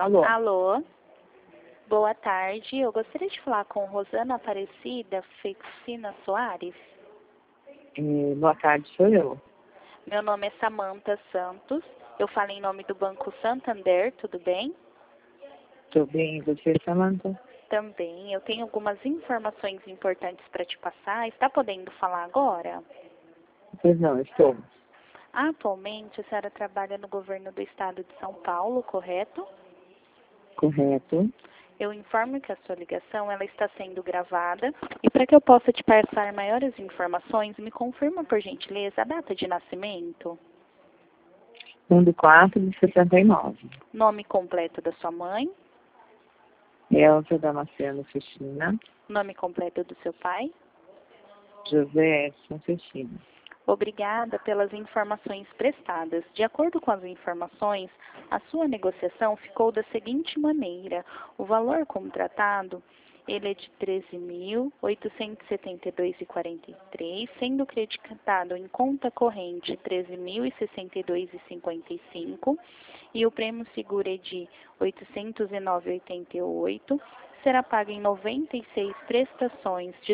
Alô? Alô, boa tarde. Eu gostaria de falar com Rosana Aparecida Feixina Soares. Boa tarde, sou eu. Meu nome é Samantha Santos. Eu falo em nome do Banco Santander, tudo bem? Tudo bem, e você, Samantha? Também. Eu tenho algumas informações importantes para te passar. Está podendo falar agora? Pois não, estou. Atualmente, a senhora trabalha no governo do estado de São Paulo, correto? Correto. Eu informo que a sua ligação ela está sendo gravada e para que eu possa te passar maiores informações, me confirma, por gentileza, a data de nascimento, 1/4/69. nome completo da sua mãe, Elza Damasceno Fechina. nome completo do seu pai. José Edson Fechina. Obrigada pelas informações prestadas. De acordo com as informações, a sua negociação ficou da seguinte maneira. O valor contratado, ele é de R$ 13.872,43, sendo creditado em conta corrente R$ 13.062,55 e o prêmio seguro é de R$ 809,88. Será paga em 96 prestações de R$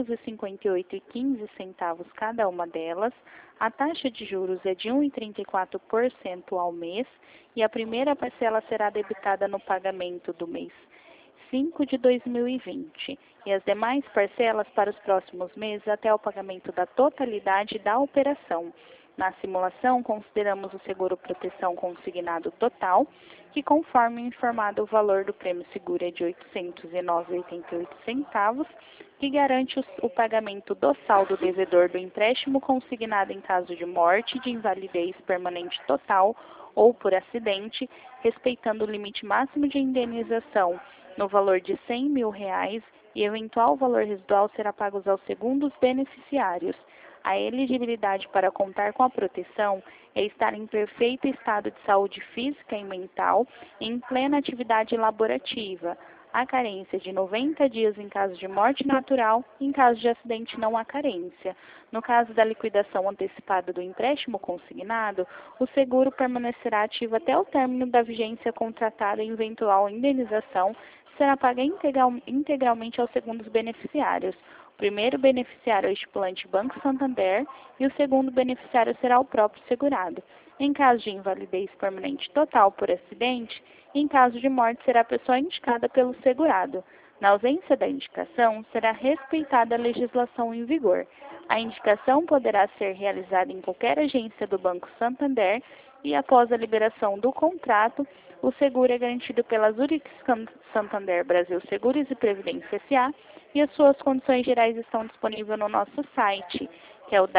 258,15 cada uma delas. A taxa de juros é de 1,34% ao mês e a primeira parcela será debitada no pagamento do mês 5 de 2020 e as demais parcelas para os próximos meses até o pagamento da totalidade da operação. Na simulação, consideramos o seguro proteção consignado total, que conforme informado o valor do prêmio seguro é de R$ 809,88, que garante o pagamento do saldo devedor do empréstimo consignado em caso de morte, de invalidez permanente total ou por acidente, respeitando o limite máximo de indenização no valor de R$ 100 mil e eventual valor residual será pago aos segundos beneficiários. A elegibilidade para contar com a proteção é estar em perfeito estado de saúde física e mental e em plena atividade laborativa. Há carência de 90 dias em caso de morte natural, em caso de acidente não há carência. No caso da liquidação antecipada do empréstimo consignado, o seguro permanecerá ativo até o término da vigência contratada e eventual indenização será paga integralmente aos segundos beneficiários. O primeiro beneficiário é o estipulante Banco Santander e o segundo beneficiário será o próprio segurado. Em caso de invalidez permanente total por acidente, em caso de morte será a pessoa indicada pelo segurado. Na ausência da indicação, será respeitada a legislação em vigor. A indicação poderá ser realizada em qualquer agência do Banco Santander e, após a liberação do contrato, o seguro é garantido pela Zurich Santander Brasil Seguros e Previdência S.A. e as suas condições gerais estão disponíveis no nosso site, que é o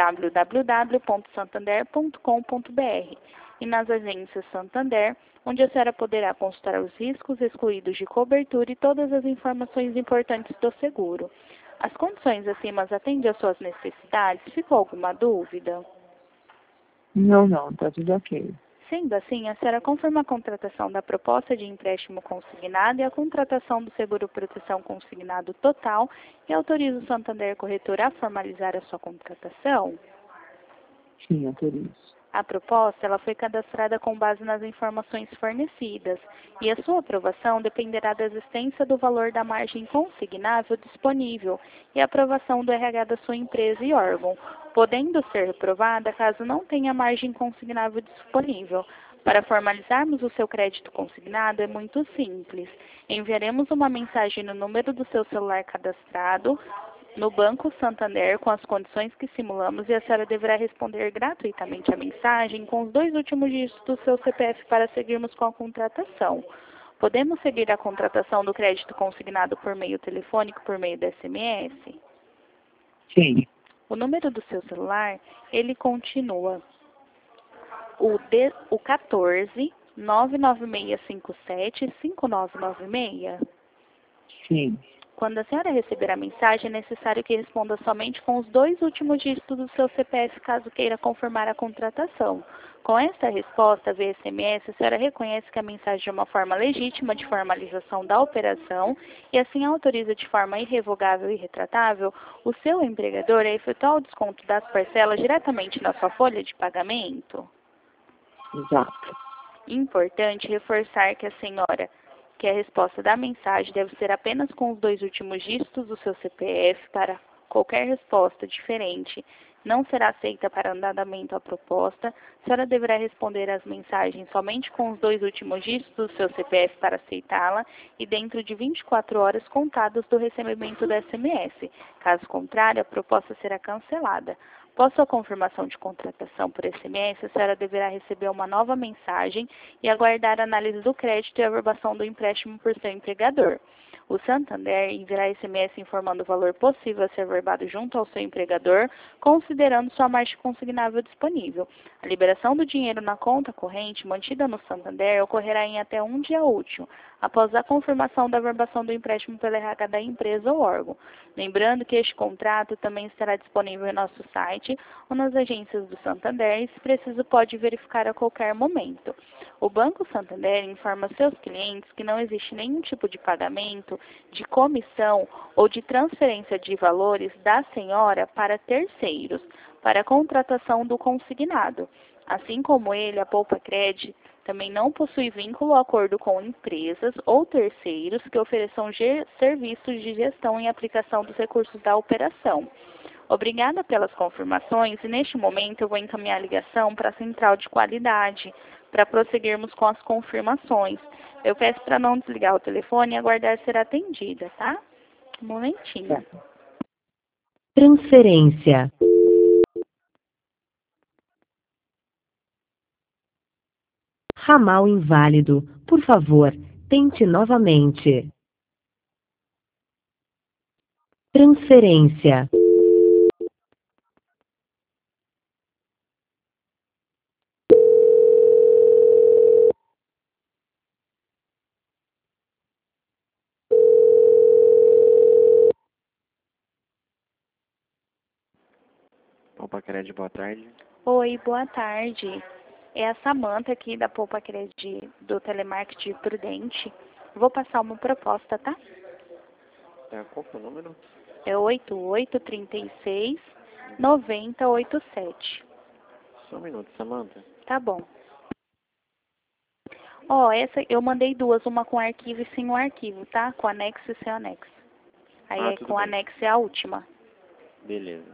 www.santander.com.br, e nas agências Santander, onde a senhora poderá consultar os riscos excluídos de cobertura e todas as informações importantes do seguro. As condições acima atendem às suas necessidades? Ficou alguma dúvida? Não, tá tudo ok. Sendo assim, a senhora confirma a contratação da proposta de empréstimo consignado e a contratação do seguro proteção consignado total e autoriza o Santander Corretora a formalizar a sua contratação? Sim, autorizo. A proposta ela foi cadastrada com base nas informações fornecidas e a sua aprovação dependerá da existência do valor da margem consignável disponível e a aprovação do RH da sua empresa e órgão, podendo ser reprovada caso não tenha margem consignável disponível. Para formalizarmos o seu crédito consignado é muito simples. Enviaremos uma mensagem no número do seu celular cadastrado no Banco Santander com as condições que simulamos e a senhora deverá responder gratuitamente a mensagem com os 2 últimos dígitos do seu CPF para seguirmos com a contratação. Podemos seguir a contratação do crédito consignado por meio telefônico, por meio do SMS? Sim. O número do seu celular, ele continua o 14 99657 5996. Sim. Quando a senhora receber a mensagem, é necessário que responda somente com os 2 últimos dígitos do seu CPF, caso queira confirmar a contratação. Com esta resposta via SMS, a senhora reconhece que a mensagem é uma forma legítima de formalização da operação e assim autoriza de forma irrevogável e retratável o seu empregador a efetuar o desconto das parcelas diretamente na sua folha de pagamento? Exato. Importante reforçar que a senhora que a resposta da mensagem deve ser apenas com os 2 últimos dígitos do seu CPF. Para qualquer resposta diferente não será aceita para andamento à proposta. A senhora deverá responder às mensagens somente com os 2 últimos dígitos do seu CPF para aceitá-la e dentro de 24 horas contadas do recebimento do SMS. Caso contrário, a proposta será cancelada. Após sua confirmação de contratação por SMS, a senhora deverá receber uma nova mensagem e aguardar a análise do crédito e a averbação do empréstimo por seu empregador. O Santander enviará SMS informando o valor possível a ser averbado junto ao seu empregador, considerando sua margem consignável disponível. A liberação do dinheiro na conta corrente mantida no Santander ocorrerá em até um dia útil, após a confirmação da averbação do empréstimo pela RH da empresa ou órgão. Lembrando que este contrato também estará disponível em nosso site ou nas agências do Santander e, se preciso, pode verificar a qualquer momento. O Banco Santander informa seus clientes que não existe nenhum tipo de pagamento, de comissão ou de transferência de valores da senhora para terceiros, para a contratação do consignado. Assim como ele, a Poupa Cred também não possui vínculo ou acordo com empresas ou terceiros que ofereçam serviços de gestão e aplicação dos recursos da operação. Obrigada pelas confirmações e neste momento eu vou encaminhar a ligação para a central de qualidade para prosseguirmos com as confirmações. Eu peço para não desligar o telefone e aguardar ser atendida, tá? Um momentinho. Transferência. Ramal inválido. Por favor, tente novamente. Transferência. Opa, Cred, boa tarde. Oi, boa tarde. É a Samanta aqui da Poupa Cred do Telemarketing Prudente. Vou passar uma proposta, tá? Tá, qual que é o número? É 8836-9087. Só um minuto, Samanta. Tá bom. Ó, essa eu mandei 2, uma com arquivo e sem o arquivo, tá? Com anexo e sem anexo. Aí Tudo com bem. anexo é a última. Beleza.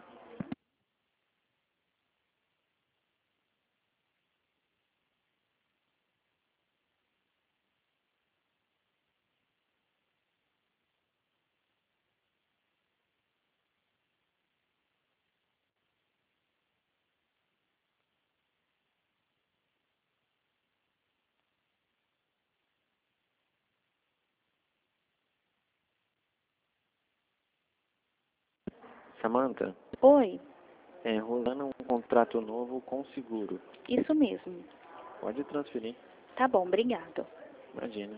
Samanta, Oi, rolando um contrato novo com seguro. isso mesmo. Pode transferir, Tá bom, obrigado. imagina.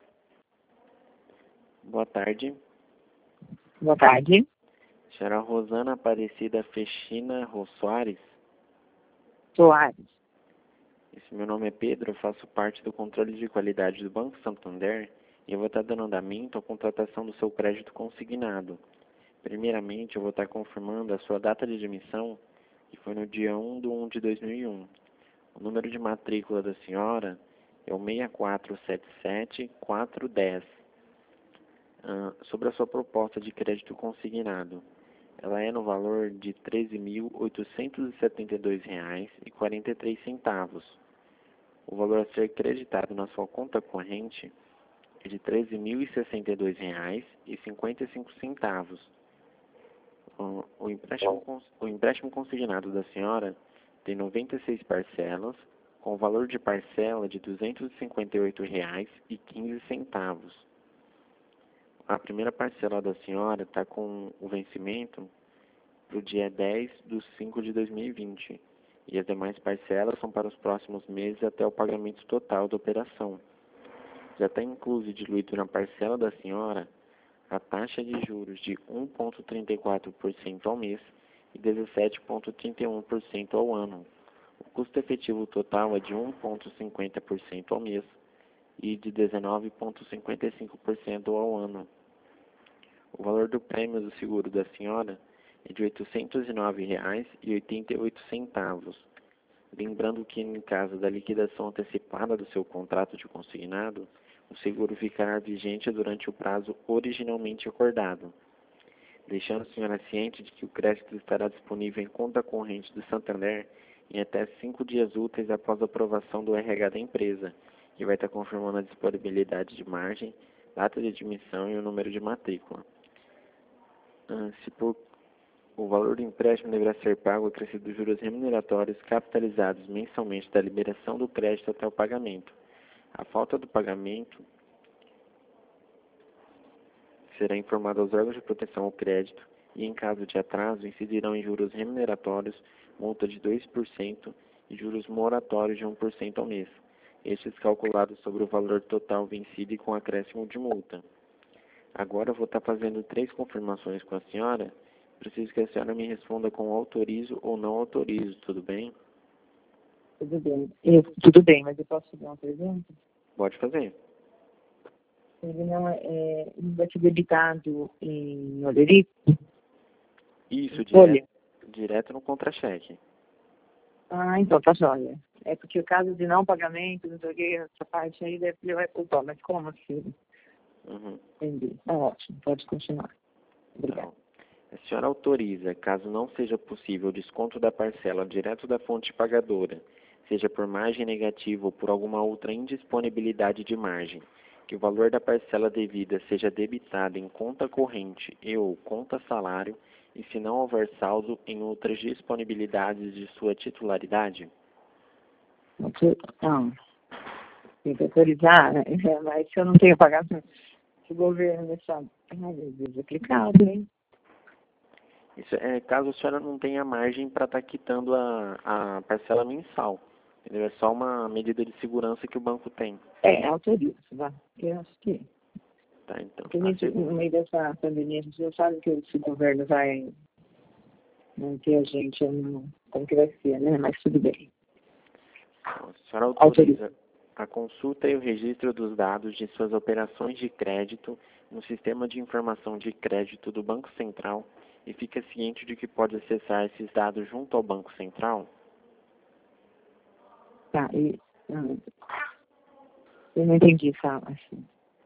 Boa tarde. Boa tarde. Senhora Rosana Aparecida Fechina Soares. Soares. Esse meu nome é Pedro, eu faço parte do controle de qualidade do Banco Santander e eu vou estar dando andamento à contratação do seu crédito consignado. Primeiramente, eu vou estar confirmando a sua data de admissão, que foi no dia 1/1/2001. O número de matrícula da senhora é o 6477410. Sobre a sua proposta de crédito consignado, ela é no valor de R$ 13.872,43. O valor a ser creditado na sua conta corrente é de R$ 13.062,55. O empréstimo consignado da senhora tem 96 parcelas, com o valor de parcela de R$ 258,15. A primeira parcela da senhora está com o vencimento para o dia 10/5/2020 e as demais parcelas são para os próximos meses até o pagamento total da operação. Já está incluso e diluído na parcela da senhora a taxa de juros de 1,34% ao mês e 17,31% ao ano. O custo efetivo total é de 1,50% ao mês e de 19,55% ao ano. O valor do prêmio do seguro da senhora é de R$ 809,88. Lembrando que, em caso da liquidação antecipada do seu contrato de consignado, o seguro ficará vigente durante o prazo originalmente acordado, deixando a senhora ciente de que o crédito estará disponível em conta corrente do Santander em até 5 dias úteis após a aprovação do RH da empresa, que vai estar confirmando a disponibilidade de margem, data de admissão e o número de matrícula. O valor do empréstimo deverá ser pago acrescido dos juros remuneratórios capitalizados mensalmente da liberação do crédito até o pagamento. A falta do pagamento será informado aos órgãos de proteção ao crédito e, em caso de atraso, incidirão em juros remuneratórios, multa de 2% e juros moratórios de 1% ao mês, estes calculados sobre o valor total vencido e com acréscimo de multa. Agora eu vou estar fazendo 3 confirmações com a senhora. Preciso que a senhora me responda com autorizo ou não autorizo, tudo bem? Tudo bem. Tudo bem, mas eu posso fazer uma pergunta? Pode fazer. Ele não ele vai ser debitado em Oleripe? Isso, Folha. direto no contra-cheque. Ah, então tá jóia. É porque o caso de não pagamento, não sei o que, essa parte aí deve levar culpa. Mas como assim? Uhum. Entendi. Tá ótimo, pode continuar. Obrigada. Então, a senhora autoriza, caso não seja possível o desconto da parcela direto da fonte pagadora, seja por margem negativa ou por alguma outra indisponibilidade de margem, que o valor da parcela devida seja debitado em conta corrente e ou conta salário, e se não houver saldo em outras disponibilidades de sua titularidade? Não, tem que autorizar, né? Mas se eu não tenho pagamento, se o governo deixar, ai meu Deus, é aplicado, hein? Isso é caso a senhora não tenha margem para estar quitando a parcela mensal. Entendeu? É só uma medida de segurança que o banco tem. Autoriza, vá. Eu acho que Tá, então. porque no meio dessa pandemia, a gente não sabe que esse governo vai manter a gente, como que vai ser, né? Mas tudo bem. A senhora autoriza a consulta e o registro dos dados de suas operações de crédito no sistema de informação de crédito do Banco Central e fica ciente de que pode acessar esses dados junto ao Banco Central? Tá, eu não entendi, fala assim.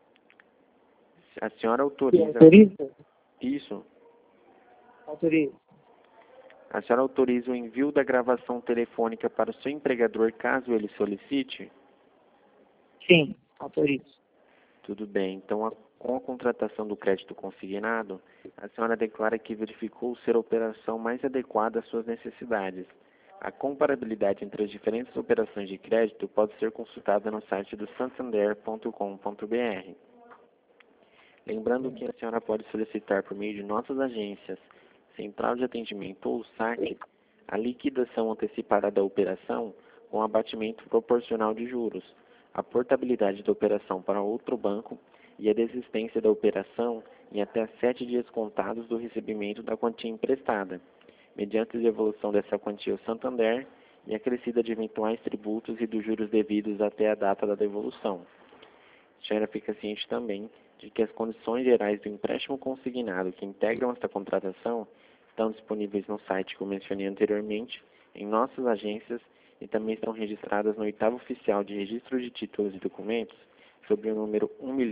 A senhora autoriza... Autoriza? Isso. Autoriza. A senhora autoriza o envio da gravação telefônica para o seu empregador caso ele solicite? Sim, autorizo. Tudo bem. Então, com a contratação do crédito consignado, a senhora declara que verificou ser a operação mais adequada às suas necessidades. A comparabilidade entre as diferentes operações de crédito pode ser consultada no site do santander.com.br. Lembrando que a senhora pode solicitar por meio de nossas agências, central de atendimento ou saque, a liquidação antecipada da operação com abatimento proporcional de juros, a portabilidade da operação para outro banco e a desistência da operação em até 7 dias contados do recebimento da quantia emprestada, mediante a devolução dessa quantia ao Santander e acrescida de eventuais tributos e dos juros devidos até a data da devolução. A senhora fica ciente também de que as condições gerais do empréstimo consignado que integram esta contratação estão disponíveis no site que eu mencionei anteriormente, em nossas agências e também estão registradas no 8º Oficial de Registro de Títulos e Documentos, sob o número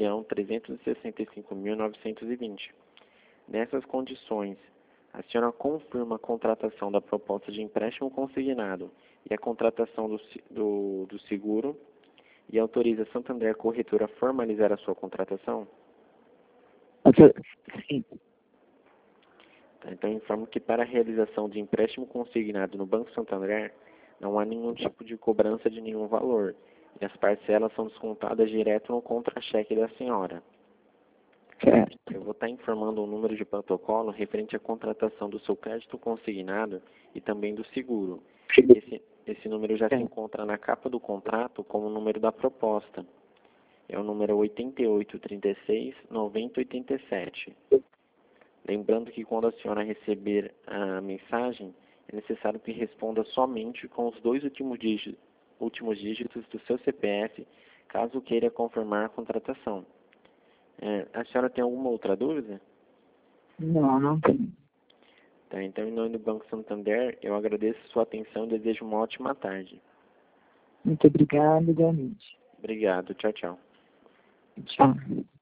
1.365.920. Nessas condições, a senhora confirma a contratação da proposta de empréstimo consignado e a contratação do seguro e autoriza a Santander Corretora a formalizar a sua contratação? Sim. Tá, então, informo que para a realização de empréstimo consignado no Banco Santander, não há nenhum tipo de cobrança de nenhum valor, e as parcelas são descontadas direto no contra-cheque da senhora. Certo. Eu vou estar informando um número de protocolo referente à contratação do seu crédito consignado e também do seguro. Esse número já se encontra na capa do contrato como o número da proposta. É o número 8836-9087. Lembrando que quando a senhora receber a mensagem, é necessário que responda somente com os 2 últimos dígitos do seu CPF, caso queira confirmar a contratação. A senhora tem alguma outra dúvida? Não tem. Tá, então, em nome do Banco Santander, eu agradeço a sua atenção e desejo uma ótima tarde. Muito obrigada, igualmente. Obrigado. Tchau, tchau. Tchau.